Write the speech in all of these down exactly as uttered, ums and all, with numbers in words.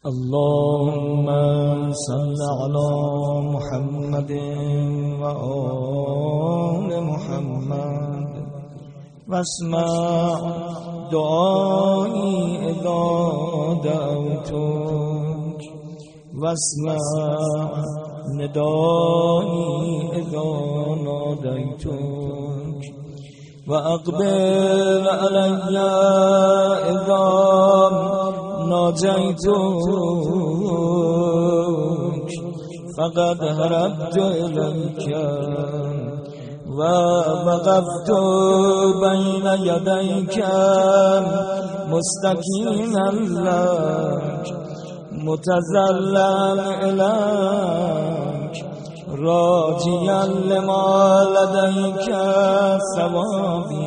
اللهم صل على محمد وآل محمد واسمع دعائي إذا دعوتك واسمع ندائي إذا ناديتك وأقبل علي إذا ناجيتك فقد هربت إليك ووقفت بين يديك مستكينا لك متذللا إليك راجيا لما لديك ثوابي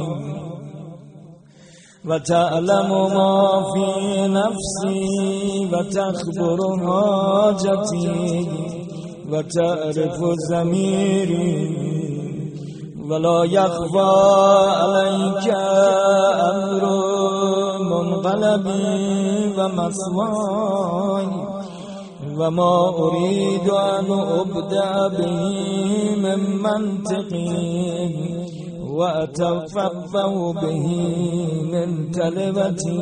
وتعلم ما في نفسي وتخبر حاجتي وتعرف ضميري ولا يخفى عليك أمر منقلبي ومثواي وما أريد أن أبدأ به من منطقي وأتفقه به من كلمتي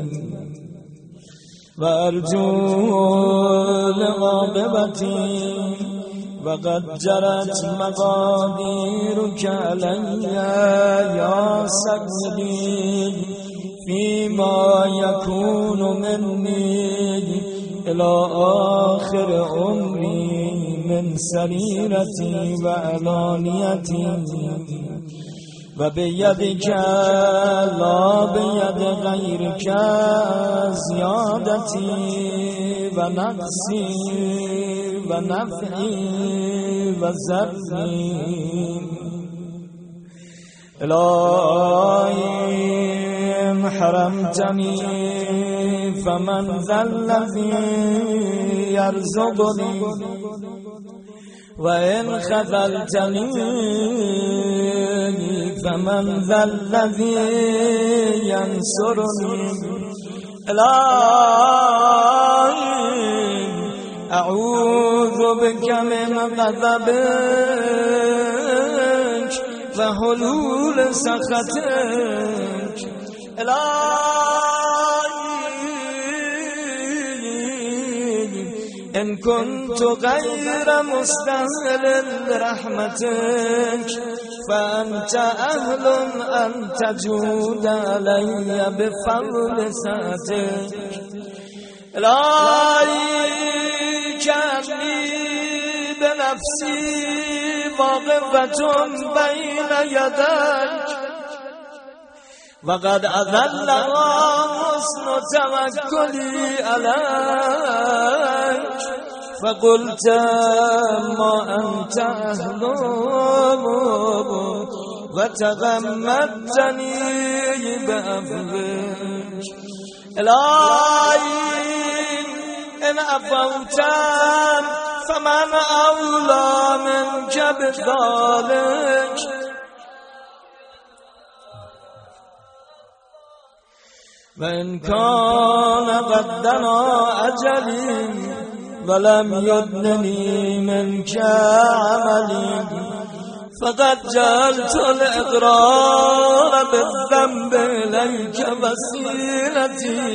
وأرجو لعاقبتي وقد جرت مقاديرك علي يا سيدي فيما يكون مني إلى آخر عمري من سريرتي وعلانيتي وبيدك لا بيد غيرك زيادتي ونقصي ونفعي وزري إلهي حرمتني فمن ذا الذي يرزقني وإن خذلتني فمن ذا الذي ينصرني إلهي أعوذ بك من غضبك وحلول سخطك إلهي إن كنت غير مستاهل لرحمتك فأنت أهل أن تجود علي بفضل سعتك إلهي كأني بنفسي واقفة بين يديك وقد أذل حسن توكلي عليك فقلت ما أنت أهله وتغمدتني بعفوك إلهي إن عفوت فمن أولى منك بذلك وإن كان قد دنا أجلي ولم يدنني منك عملي فقد جعلت الإقرار بالذنب إليك وسيلتي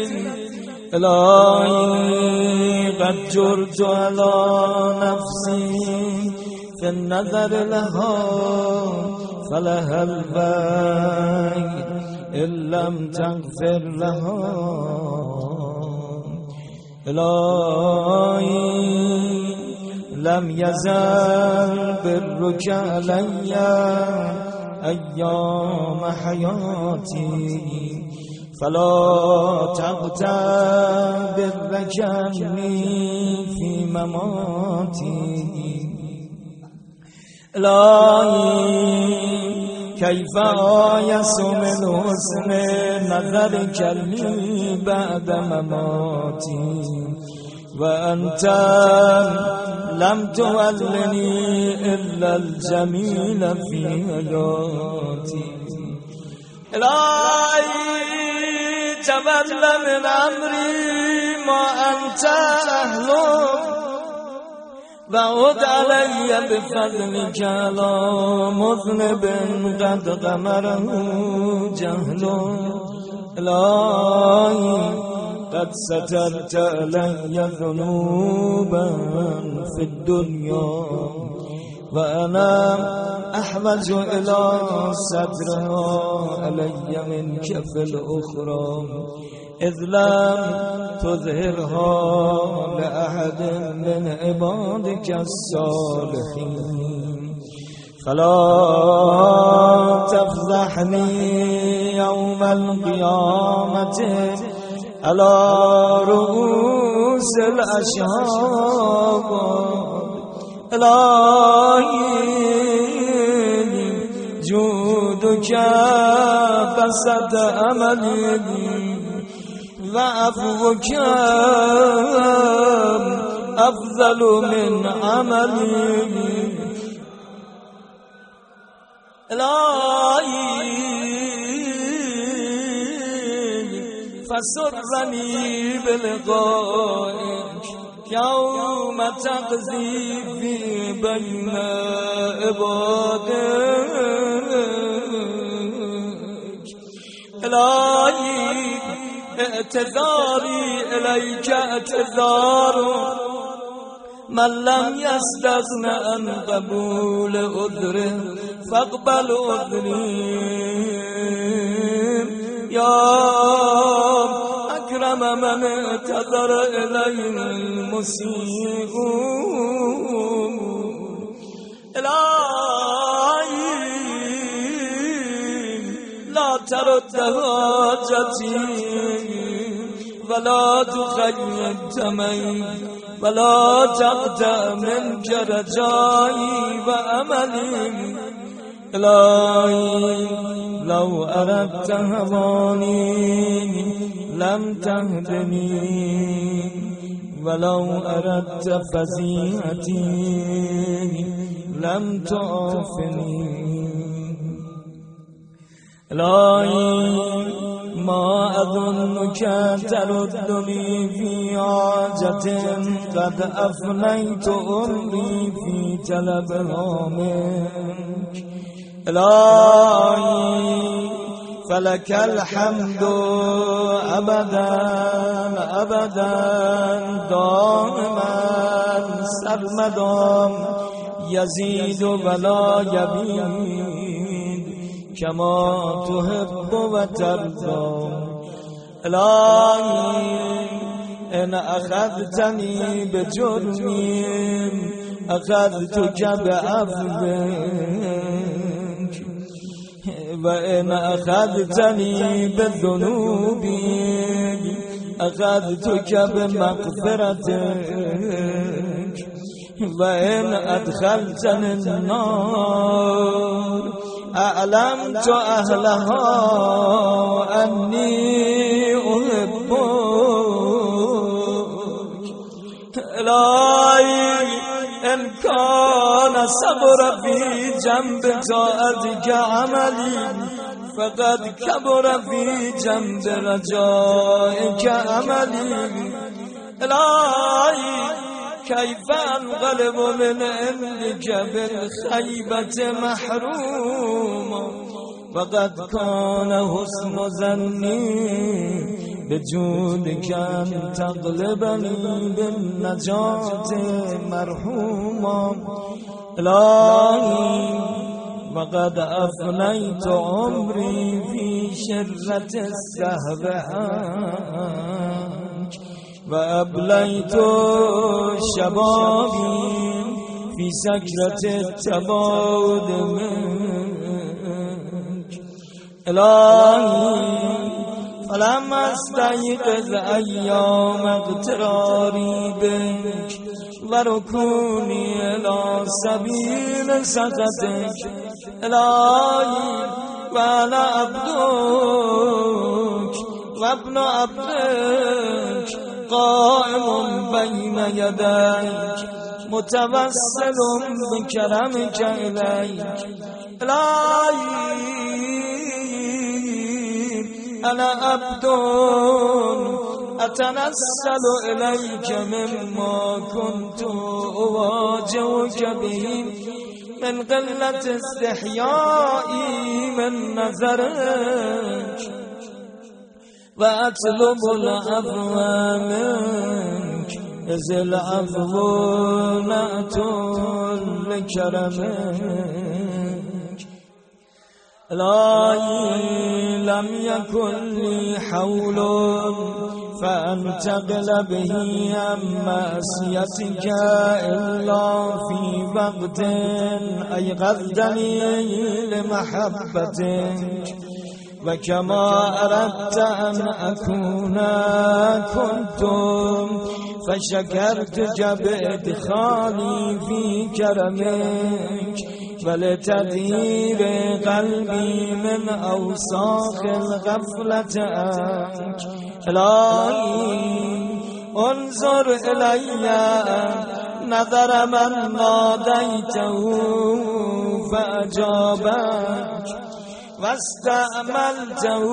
إلهي قد جرت على نفسي في النظر لها فلها البيت إن لم تغفر لها إلهي لم يزل برك علي أيام حياتي فلا تغتبر عني في مماتي إلهي كيف آيس من حسن نظرك لي بعد مماتي وأنت لم تولني إلا الجميل في حياتي إلهي تولى من أمري ما أنت أهله وعد علي بفضلك على مذنب قد غمره جهله إلهي قد سترت علي ذنوبا في الدنيا وأنا أحوج إلى صدرها علي منك في الأخرى إذ لم تظهرها لأحد من عبادك الصالحين فلا تفضحني يوم القيامة على رؤوس الأشهاد إلهي جودك بسط أملي وعفوك أفضل من عملي إلهي فسرني بلقائك يوم تقضي في بين عبادك إلهي اعتذاري إليك اعتذار من لم يستغن عن قبول عذره فاقبل عذري يا أكرم من اعتذر إليه المسيء إلهي لا ترد حاجتي ولا تخيب دمي ولا تقطع منك رجائي وأملي إلهي لو أردت هواني لم تهدني ولو أردت فزيعتي لم تعافني إلهي ما أظنك تردني في حاجة قد أفنيت أمري في طلبها منك إلهي فلك الحمد أبدا أبدا دائما سرمدا يزيد ولا يبيد كما تحب وترضى إلهي إن أخذتني بجرمي أخذتك بعفوك وإن أخذتني بذنوبي أخذتك بمغفرتك وإن أدخلتني النار أعلمت أهلها أني أحبك إلهي إن كان صبر في جنب طاعتك عملي فقد كبر في جنب رجائك أملي إلهي كيف أنقلب من عندك بالخيبة محروما وقد كان حسن ظني بجودك أن تغلبني بالنجاة مرحوما إلهي وقد أفنيت عمري في شرة السهو عنك وأبليت شبابي في سكرة التباعد منك إلهي فلم أستيقظ أيام اغتراري بك وركوني إلى سبيل سخطك إلهي وأنا عبدك وابن عبدك قائم بين يديك متوسل بكرمك إليك إلهي أنا عبد أتنسل إليك مما كنت أواجهك به من قلة استحيائي من نظرك وأطلب العفو منك إذ العفو نعت لكرمك. إلهي لم يكن لي حول فأنتقل به عن معصيتك إلا في وقت أيقظتني لمحبتك، وكما أردت أن أكون كنت، فشكرتك بإدخالي في كرمك ولتدهير قلبي من أوساخ الغفلة عنك. إلهي انظر إلي نظر من ناديته فأجابك، واستعملته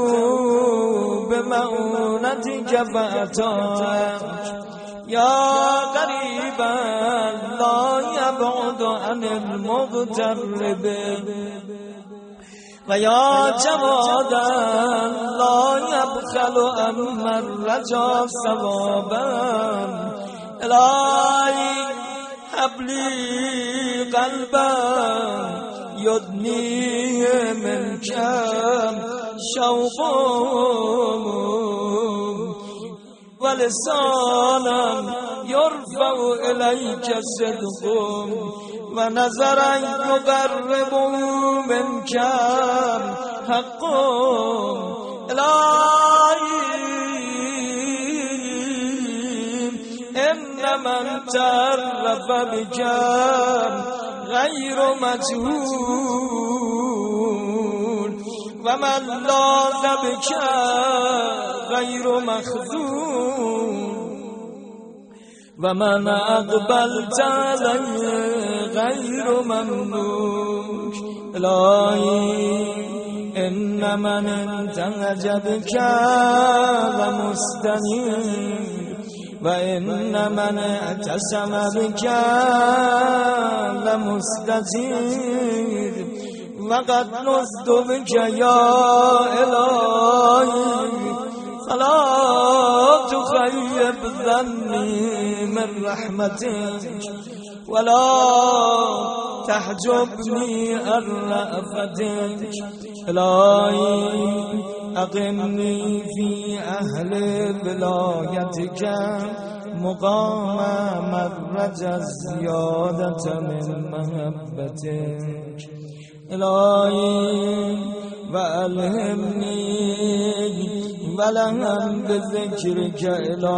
بمؤونتك فأتاك. يا قريبا لا يبعد عن المغترب، ويا جوادا لا يبخل عمن رجا ثوابا. إلهي هب لي قلبا يدنيه منك شوق، ولسانا يرفع إليك صدق، ونظرا يقرب منك حق. إلهي إن من تعرف بك غير مجهول، ومن لاذ بك غير مخذول، ومن أقبلت عليه غير مملوك. إلهي إن من انتهج بك لمستنير، وإن من اعتصم بك لمستجير، وقد نزت بك يا إلهي فلا تخيب ظني من رحمتك، ولا تحجبني عن رأفتك. إلهي أقمني في أهل ولايتك مقام مخرج الزيادة من محبتك. إلهي وألهمني ولهم بذكرك إلى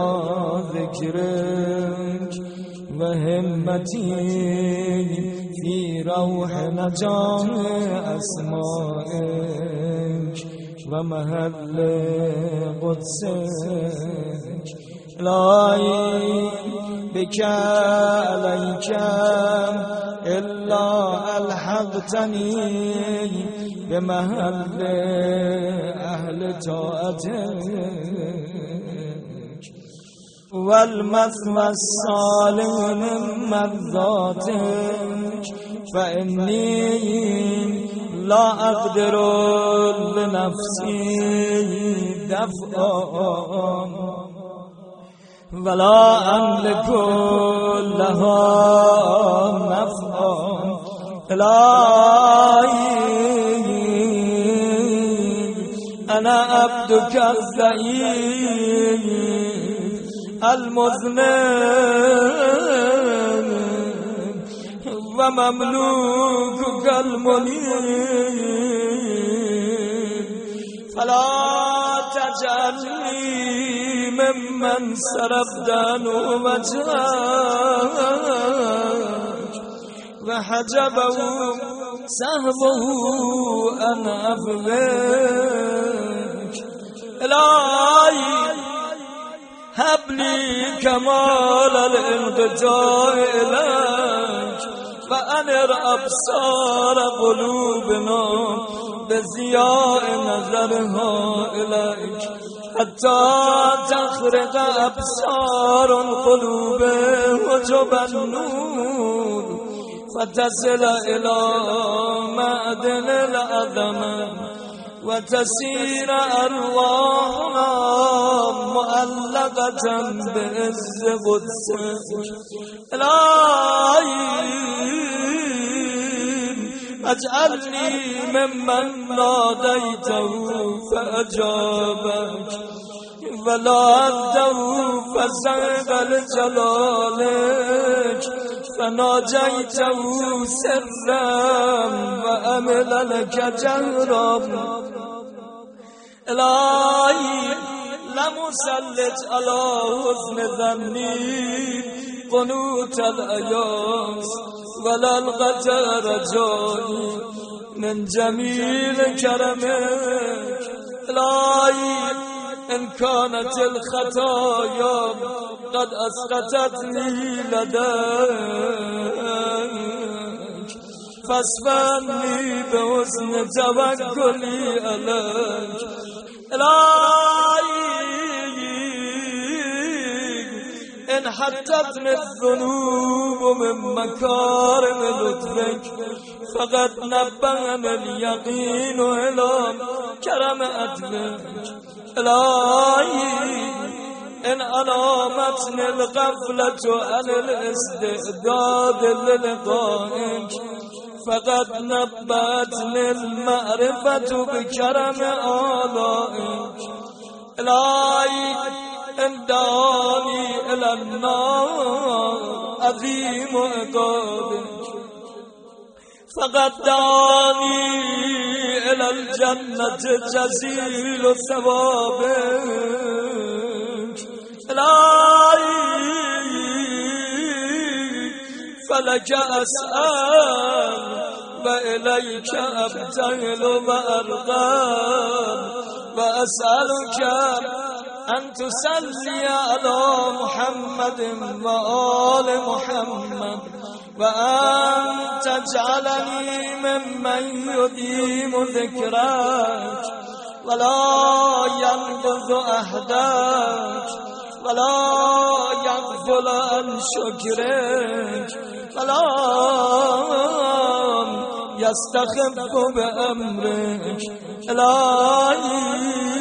ذكرك، وهمتي في روح نجاة أسمائك ومهل قدسك. إلهي بك عليك إلا ألحقتني بمهل أهل طاعتك، والمثوى الصالح من مرضاتك، فإني لا أقدر لنفسي دفعا ولا أملك لها نفعا. إلهي أنا عبدك الضعيف المذنب ومملوكك المنيب، فلا تجعلني ممن سرفت عنه وجهك وحجبه سهبه عن عفوك. إلهي هب لي كمال الانقطاع إليك، وأنر أبصار قلوبنا بضياء نظرها إليك. حتى تخرق أبصار القلوب وجب النور فتصل إلى معدن العظمة وتسير أرواحنا معلقة بعز قدسك. إلهي اجعلني ممن ناديته فأجابك ولا أدعو فزغ لجلالك فناجيته سرا وأمل لك جهرا. إلهي لم أسلط على حسن ظني قنوت الأياس ولا القدر رجائي من جميل كرمك. إلهي إن كانت الخطايا قد أسقطتني لديك فاسفني بحسن توكلي عليك. إلهي إن حطتني الذنوب من مكارم لطفك فقد نبهني اليقين إلى كرم عدلك. إلهي إن أنامتني الغفلة عن الاستعداد للقائك فقد نبهتني المعرفة بكرم آلائك. إلهي إن دعاني إلى النار عظيم عقابك فقد دعاني إلى الجنة جزيل ثوابك. إلهي فلك أسأل وإليك أبتهل وأرغب وأسألك أن تصلي على محمد وآل محمد وأن تجعلني ممن يديم ذكرك ولا ينقض عهدك ولا يغفل عن شكرك ولا يستخف بأمرك. إلهي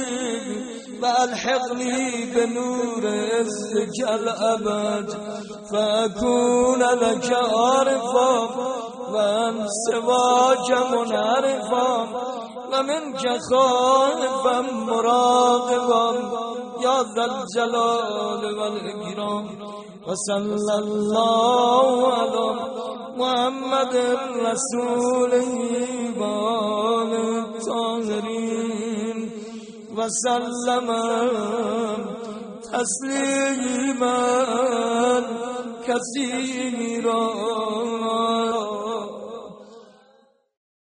فألحقني بنور عزك الأبد فأكون لك عارفا وعن سواك منعرفا ومنك خائفا مراقبا يا ذا الجلال والإكرام. وصلى الله على محمد رسوله وآل الطاهرين وسلم تسليما كثيرا.